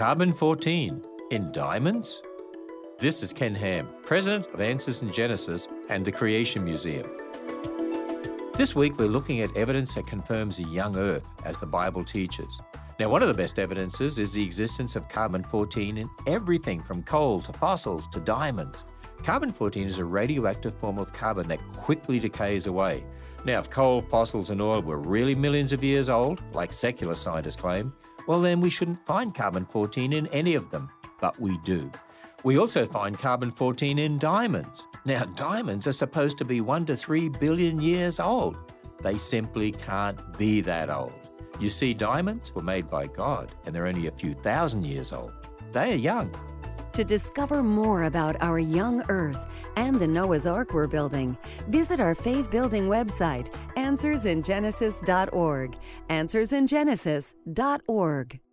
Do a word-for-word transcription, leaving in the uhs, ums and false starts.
Carbon fourteen in diamonds? This is Ken Ham, President of Answers in Genesis and the Creation Museum. This week we're looking at evidence that confirms a young Earth, as the Bible teaches. Now, one of the best evidences is the existence of carbon fourteen in everything from coal to fossils to diamonds. Carbon fourteen is a radioactive form of carbon that quickly decays away. Now, if coal, fossils and oil were really millions of years old, like secular scientists claim, well then we shouldn't find carbon fourteen in any of them, but we do. We also find carbon fourteen in diamonds. Now, diamonds are supposed to be one to three billion years old. They simply can't be that old. You see, diamonds were made by God, and they're only a few thousand years old. They are young. To discover more about our young Earth and the Noah's Ark we're building, visit our faith building website, answers in genesis dot org. answers in genesis dot org.